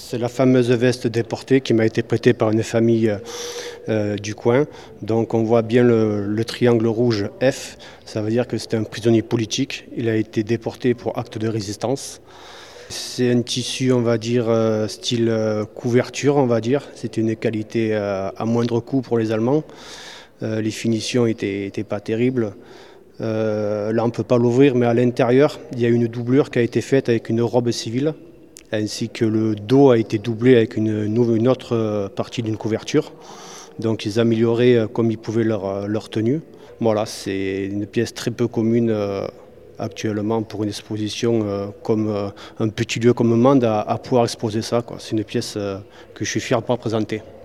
C'est la fameuse veste déportée qui m'a été prêtée par une famille du coin. Donc on voit bien le triangle rouge F, ça veut dire que c'est un prisonnier politique. Il a été déporté pour acte de résistance. C'est un tissu, on va dire, style couverture, on va dire. C'était une qualité à moindre coût pour les Allemands. Les finitions étaient pas terribles. Là, on ne peut pas l'ouvrir, mais à l'intérieur, il y a une doublure qui a été faite avec une robe civile, ainsi que le dos a été doublé avec une autre partie d'une couverture. Donc ils amélioraient comme ils pouvaient leur tenue. Voilà, c'est une pièce très peu commune actuellement pour une exposition comme un petit lieu comme Mende à pouvoir exposer ça, quoi. C'est une pièce que je suis fier de pouvoir présenter.